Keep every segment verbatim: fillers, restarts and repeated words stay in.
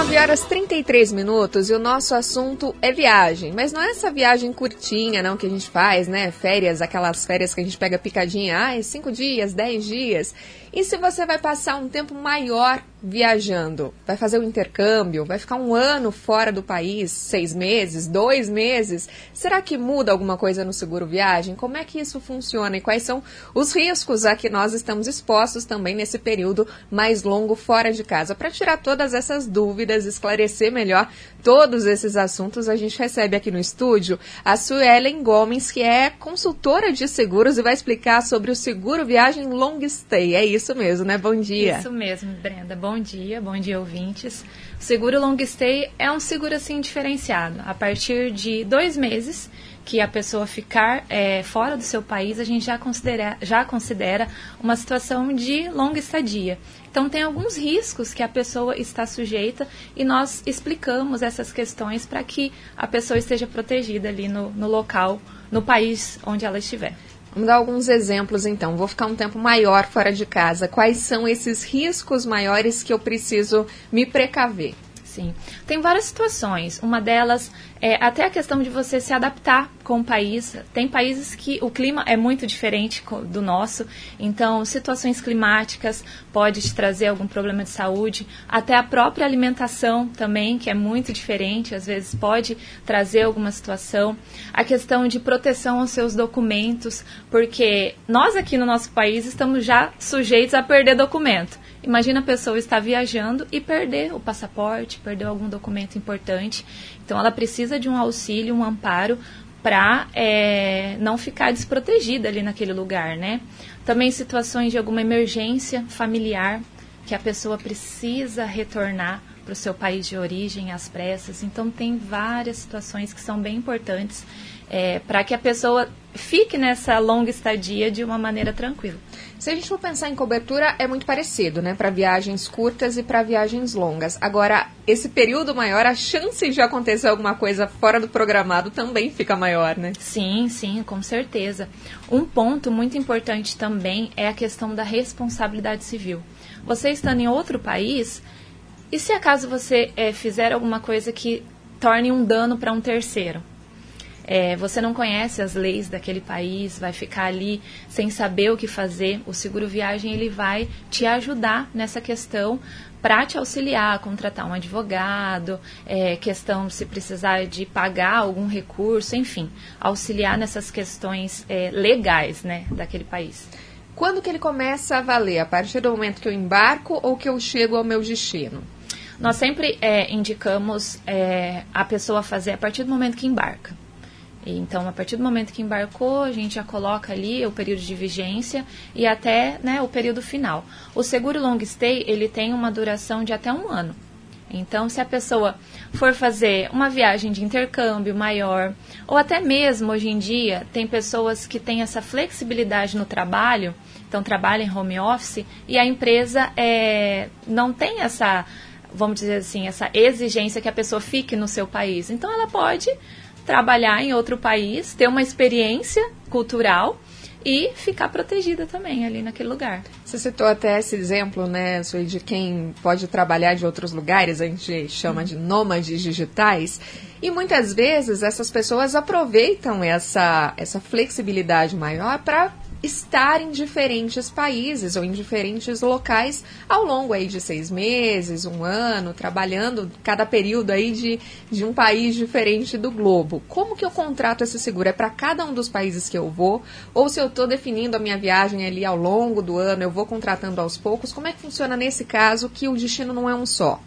nove horas e trinta e três minutos e o nosso assunto é viagem. Mas não é essa viagem curtinha, não, que a gente faz, né? Férias, aquelas férias que a gente pega picadinha, ah, cinco dias, dez dias. E se você vai passar um tempo maior viajando? Vai fazer um intercâmbio? Vai ficar um ano fora do país? Seis meses? Dois meses? Será que muda alguma coisa no seguro viagem? Como é que isso funciona? E quais são os riscos a que nós estamos expostos também nesse período mais longo fora de casa? Para tirar todas essas dúvidas, esclarecer melhor todos esses assuntos, a gente recebe aqui no estúdio a Suelen Gomes, que é consultora de seguros e vai explicar sobre o seguro viagem long stay. É isso mesmo, né? Bom dia. Isso mesmo, Brenda. Bom dia, bom dia, ouvintes. O seguro long stay é um seguro assim diferenciado. A partir de dois meses que a pessoa ficar é, fora do seu país, a gente já considera, já considera uma situação de longa estadia. Então, tem alguns riscos que a pessoa está sujeita e nós explicamos essas questões para que a pessoa esteja protegida ali no, no local, no país onde ela estiver. Vamos dar alguns exemplos, então. Vou ficar um tempo maior fora de casa. Quais são esses riscos maiores que eu preciso me precaver? Sim, tem várias situações. Uma delas é até a questão de você se adaptar com o país. Tem países que o clima é muito diferente do nosso, então situações climáticas pode te trazer algum problema de saúde. Até a própria alimentação também, que é muito diferente, às vezes pode trazer alguma situação. A questão de proteção aos seus documentos, porque nós aqui no nosso país estamos já sujeitos a perder documento. Imagina a pessoa estar viajando e perder o passaporte, perder algum documento importante. Então, ela precisa de um auxílio, um amparo para é, não ficar desprotegida ali naquele lugar, né? Também situações de alguma emergência familiar, que a pessoa precisa retornar para o seu país de origem às pressas. Então, tem várias situações que são bem importantes é, para que a pessoa fique nessa longa estadia de uma maneira tranquila. Se a gente for pensar em cobertura, é muito parecido, né? Para viagens curtas e para viagens longas. Agora, esse período maior, a chance de acontecer alguma coisa fora do programado também fica maior, né? Sim, sim, com certeza. Um ponto muito importante também é a questão da responsabilidade civil. Você estando em outro país, e se acaso você é, fizer alguma coisa que torne um dano para um terceiro? É, você não conhece as leis daquele país, vai ficar ali sem saber o que fazer. O seguro viagem ele vai te ajudar nessa questão para te auxiliar a contratar um advogado, é, questão se precisar de pagar algum recurso, enfim, auxiliar nessas questões é, legais, né, daquele país. Quando que ele começa a valer? A partir do momento que eu embarco ou que eu chego ao meu destino? Nós sempre é, indicamos é, a pessoa fazer a partir do momento que embarca. Então, a partir do momento que embarcou, a gente já coloca ali o período de vigência e até, né, o período final. O seguro long stay, ele tem uma duração de até um ano. Então, se a pessoa for fazer uma viagem de intercâmbio maior, ou até mesmo, hoje em dia, tem pessoas que têm essa flexibilidade no trabalho, então trabalham em home office, e a empresa é, não tem essa, vamos dizer assim, essa exigência que a pessoa fique no seu país. Então, ela pode trabalhar em outro país, ter uma experiência cultural e ficar protegida também ali naquele lugar. Você citou até esse exemplo, né, de quem pode trabalhar de outros lugares, a gente chama uhum. de nômades digitais, e muitas vezes essas pessoas aproveitam essa, essa flexibilidade maior para estar em diferentes países ou em diferentes locais ao longo aí de seis meses, um ano, trabalhando cada período aí de, de um país diferente do globo. Como que eu contrato esse seguro? É para cada um dos países que eu vou? Ou se eu estou definindo a minha viagem ali ao longo do ano, eu vou contratando aos poucos? Como é que funciona nesse caso que o destino não é um só?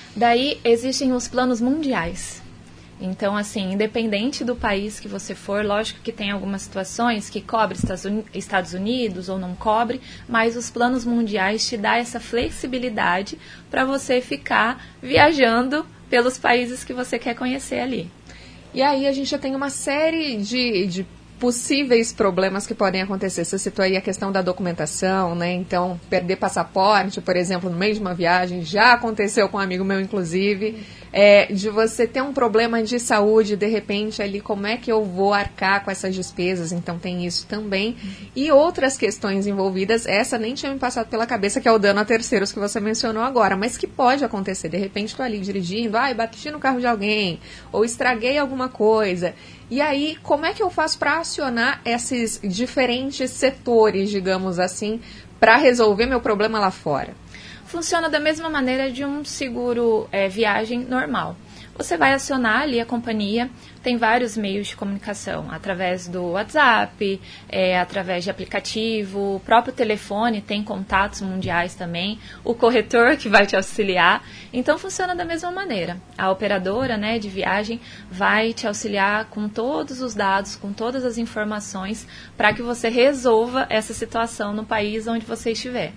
Daí existem os planos mundiais. Então, assim, independente do país que você for, lógico que tem algumas situações que cobre Estados Unidos ou não cobre, mas os planos mundiais te dão essa flexibilidade para você ficar viajando pelos países que você quer conhecer ali. E aí a gente já tem uma série de, de possíveis problemas que podem acontecer. Você citou aí a questão da documentação, né? Então, perder passaporte, por exemplo, no meio de uma viagem, já aconteceu com um amigo meu, inclusive, é, de você ter um problema de saúde, de repente, ali, como é que eu vou arcar com essas despesas? Então, tem isso também. E outras questões envolvidas, essa nem tinha me passado pela cabeça, que é o dano a terceiros que você mencionou agora, mas que pode acontecer. De repente, estou ali dirigindo, ai, bati no carro de alguém, ou estraguei alguma coisa. E aí, como é que eu faço para acionar esses diferentes setores, digamos assim, para resolver meu problema lá fora? Funciona da mesma maneira de um seguro é, viagem normal. Você vai acionar ali a companhia, tem vários meios de comunicação, através do WhatsApp, é, através de aplicativo, o próprio telefone tem contatos mundiais também, o corretor que vai te auxiliar. Então, funciona da mesma maneira. A operadora, né, de viagem vai te auxiliar com todos os dados, com todas as informações, para que você resolva essa situação no país onde você estiver.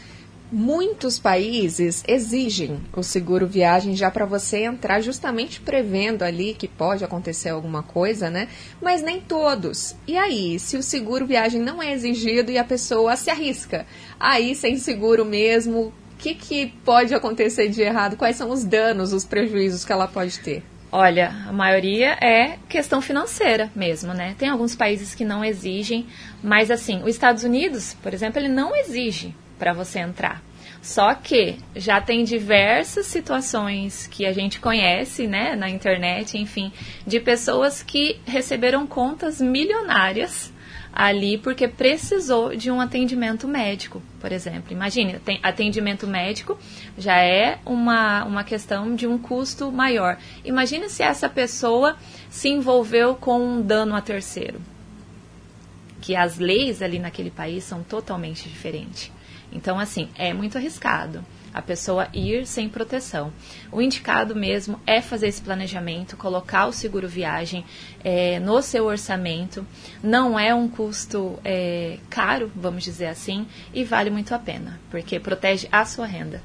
Muitos países exigem o seguro viagem já para você entrar, justamente prevendo ali que pode acontecer alguma coisa, né? Mas nem todos. E aí, se o seguro viagem não é exigido e a pessoa se arrisca, aí sem seguro mesmo, o que, que pode acontecer de errado? Quais são os danos, os prejuízos que ela pode ter? Olha, a maioria é questão financeira mesmo, né? Tem alguns países que não exigem, mas assim, os Estados Unidos, por exemplo, ele não exige para você entrar. Só que já tem diversas situações que a gente conhece, né, na internet, enfim, de pessoas que receberam contas milionárias ali porque precisou de um atendimento médico, por exemplo. Imagine, tem atendimento médico já é uma, uma questão de um custo maior. Imagine se essa pessoa se envolveu com um dano a terceiro, que as leis ali naquele país são totalmente diferentes. Então, assim, é muito arriscado a pessoa ir sem proteção. O indicado mesmo é fazer esse planejamento, colocar o seguro viagem é, no seu orçamento. Não é um custo é, caro, vamos dizer assim, e vale muito a pena, porque protege a sua renda.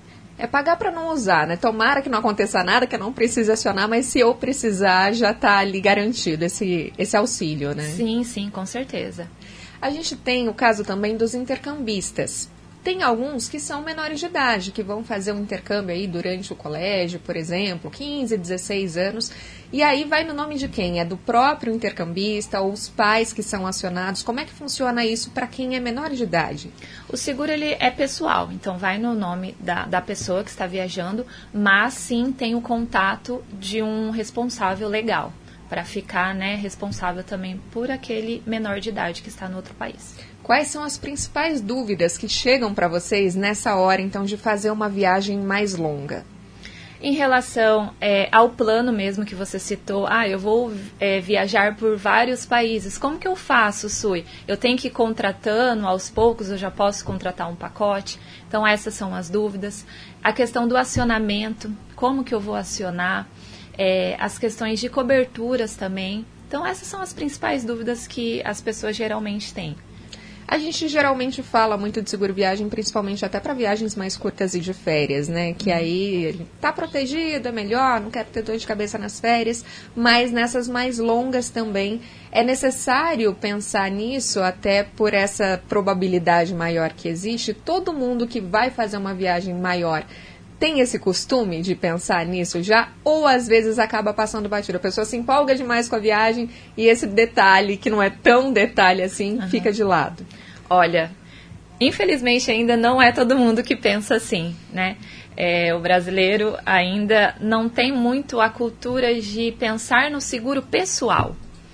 É pagar para não usar, né? Tomara que não aconteça nada, que eu não precise acionar, mas se eu precisar, já está ali garantido esse, esse auxílio, né? Sim, sim, com certeza. A gente tem o caso também dos intercambistas. Tem alguns que são menores de idade, que vão fazer um intercâmbio aí durante o colégio, por exemplo, quinze, dezesseis anos. E aí vai no nome de quem? É do próprio intercambista ou os pais que são acionados? Como é que funciona isso para quem é menor de idade? O seguro ele é pessoal, então vai no nome da, da pessoa que está viajando, mas sim tem o contato de um responsável legal, para ficar, né, responsável também por aquele menor de idade que está no outro país. Quais são as principais dúvidas que chegam para vocês nessa hora, então, de fazer uma viagem mais longa? Em relação é, ao plano mesmo que você citou, ah, eu vou é, viajar por vários países, como que eu faço, Sui? Eu tenho que ir contratando aos poucos, eu já posso contratar um pacote? Então, essas são as dúvidas. A questão do acionamento, como que eu vou acionar? É, as questões de coberturas também. Então, essas são as principais dúvidas que as pessoas geralmente têm. A gente geralmente fala muito de seguro viagem, principalmente até para viagens mais curtas e de férias, né? Que aí tá protegido, é melhor, não quero ter dor de cabeça nas férias. Mas nessas mais longas também é necessário pensar nisso, até por essa probabilidade maior que existe. Todo mundo que vai fazer uma viagem maior tem esse costume de pensar nisso já, ou às vezes acaba passando batido. A pessoa se empolga demais com a viagem e esse detalhe, que não é tão detalhe assim, uhum, fica de lado. Olha, infelizmente ainda não é todo mundo que pensa assim, né? É, o brasileiro ainda não tem muito a cultura de pensar no seguro pessoal.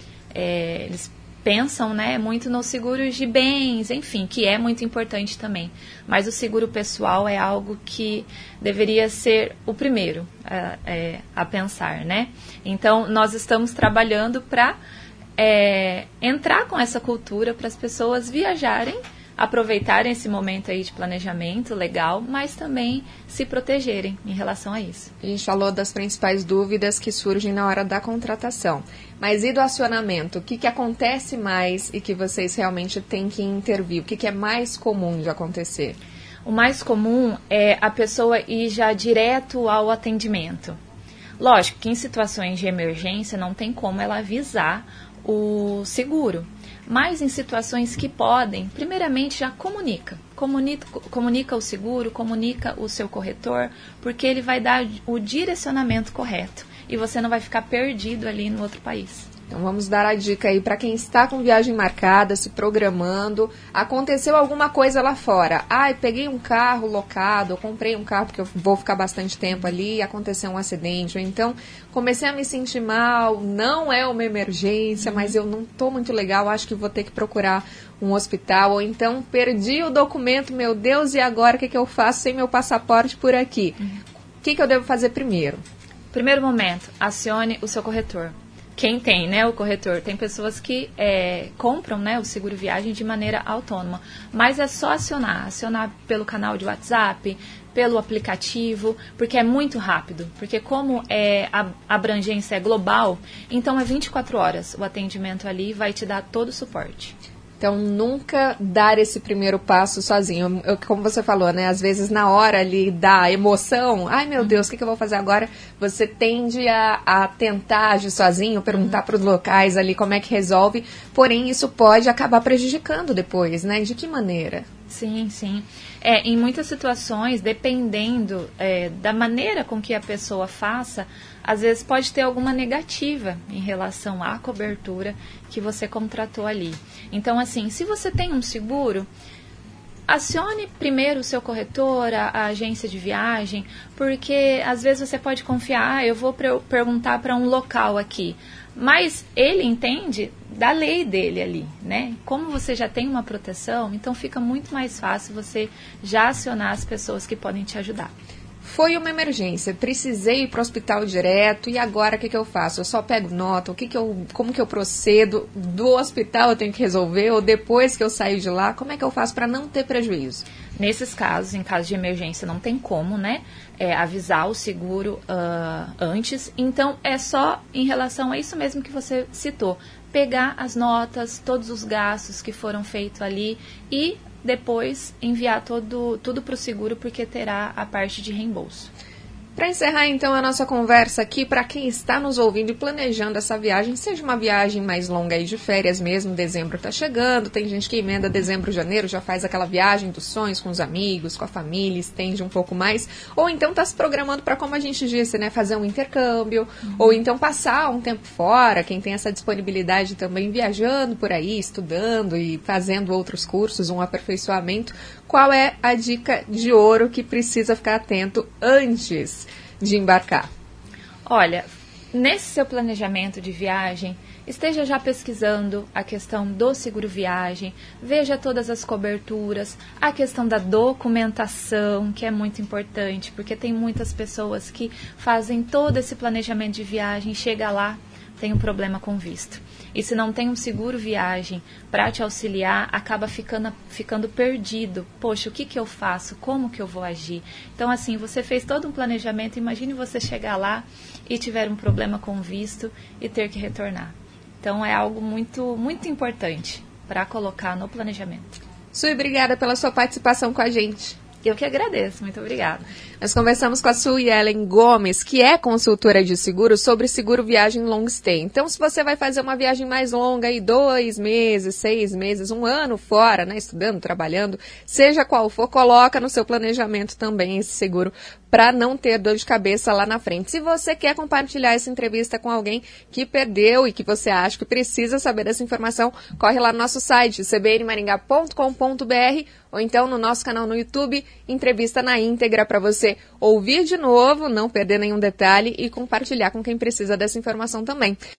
É, eles pensam, né, muito nos seguros de bens, enfim, que é muito importante também. Mas o seguro pessoal é algo que deveria ser o primeiro a, é, a pensar, né? Então, nós estamos trabalhando para é, entrar com essa cultura para as pessoas viajarem, aproveitarem esse momento aí de planejamento legal, mas também se protegerem em relação a isso. A gente falou das principais dúvidas que surgem na hora da contratação. Mas e do acionamento? O que, que acontece mais e que vocês realmente têm que intervir? O que, que é mais comum de acontecer? O mais comum é a pessoa ir já direto ao atendimento. Lógico que em situações de emergência não tem como ela avisar o seguro. Mas em situações que podem, primeiramente já comunica. Comunica, comunica o seguro, comunica o seu corretor, porque ele vai dar o direcionamento correto. E você não vai ficar perdido ali no outro país. Então vamos dar a dica aí para quem está com viagem marcada, se programando. Aconteceu alguma coisa lá fora. Ai, ah, peguei um carro locado, eu comprei um carro porque eu vou ficar bastante tempo ali e aconteceu um acidente. Ou então comecei a me sentir mal, não é uma emergência, uhum. mas eu não estou muito legal, acho que vou ter que procurar um hospital. Ou então perdi o documento, meu Deus, e agora o que, que eu faço sem meu passaporte por aqui? Uhum. O que, que eu devo fazer primeiro? Primeiro momento, acione o seu corretor. Quem tem, né, o corretor, tem pessoas que é, compram, né, o seguro viagem de maneira autônoma, mas é só acionar, acionar pelo canal de WhatsApp, pelo aplicativo, porque é muito rápido, porque como é, a abrangência é global, então é vinte e quatro horas, o atendimento ali vai te dar todo o suporte. Então, nunca dar esse primeiro passo sozinho. Eu, como você falou, né? Às vezes, na hora ali da emoção, ai meu Deus, o que, que eu vou fazer agora? Você tende a, a tentar agir sozinho, perguntar uhum. para os locais ali como é que resolve. Porém, isso pode acabar prejudicando depois, né? De que maneira? Sim, sim. É, em muitas situações, dependendo é, da maneira com que a pessoa faça, às vezes pode ter alguma negativa em relação à cobertura que você contratou ali. Então, assim, se você tem um seguro, acione primeiro o seu corretor, a, a agência de viagem, porque às vezes você pode confiar, ah, eu vou pre- perguntar para um local aqui, mas ele entende da lei dele ali, né? Como você já tem uma proteção, então fica muito mais fácil você já acionar as pessoas que podem te ajudar. Foi uma emergência, precisei ir para o hospital direto, e agora o que, que eu faço? Eu só pego nota, o que que eu, como que eu procedo? Do hospital eu tenho que resolver, ou depois que eu saio de lá, como é que eu faço para não ter prejuízo? Nesses casos, em caso de emergência, não tem como, né, é, avisar o seguro uh, antes, então é só em relação a isso mesmo que você citou, pegar as notas, todos os gastos que foram feitos ali e depois enviar todo, tudo para o seguro, porque terá a parte de reembolso. Para encerrar, então, a nossa conversa aqui, para quem está nos ouvindo e planejando essa viagem, seja uma viagem mais longa aí de férias mesmo, dezembro está chegando, tem gente que emenda dezembro, janeiro, já faz aquela viagem dos sonhos com os amigos, com a família, estende um pouco mais, ou então está se programando para, como a gente disse, né, fazer um intercâmbio, uhum. ou então passar um tempo fora, quem tem essa disponibilidade também, viajando por aí, estudando e fazendo outros cursos, um aperfeiçoamento. Qual é a dica de ouro que precisa ficar atento antes de embarcar? Olha, nesse seu planejamento de viagem, esteja já pesquisando a questão do seguro viagem, veja todas as coberturas, a questão da documentação, que é muito importante, porque tem muitas pessoas que fazem todo esse planejamento de viagem, chega lá, tem um problema com visto. E se não tem um seguro viagem para te auxiliar, acaba ficando, ficando perdido. Poxa, o que, que eu faço? Como que eu vou agir? Então, assim, você fez todo um planejamento, imagine você chegar lá e tiver um problema com visto e ter que retornar. Então, é algo muito, muito importante para colocar no planejamento. Sui, obrigada pela sua participação com a gente. Eu que agradeço, muito obrigada. Nós conversamos com a Sui Ellen Gomes, que é consultora de seguro, sobre seguro viagem long stay. Então, se você vai fazer uma viagem mais longa, aí dois meses, seis meses, um ano fora, né, estudando, trabalhando, seja qual for, coloca no seu planejamento também esse seguro para não ter dor de cabeça lá na frente. Se você quer compartilhar essa entrevista com alguém que perdeu e que você acha que precisa saber dessa informação, corre lá no nosso site, c b n maringá ponto com ponto b r, ou então no nosso canal no YouTube, entrevista na íntegra para você ouvir de novo, não perder nenhum detalhe e compartilhar com quem precisa dessa informação também.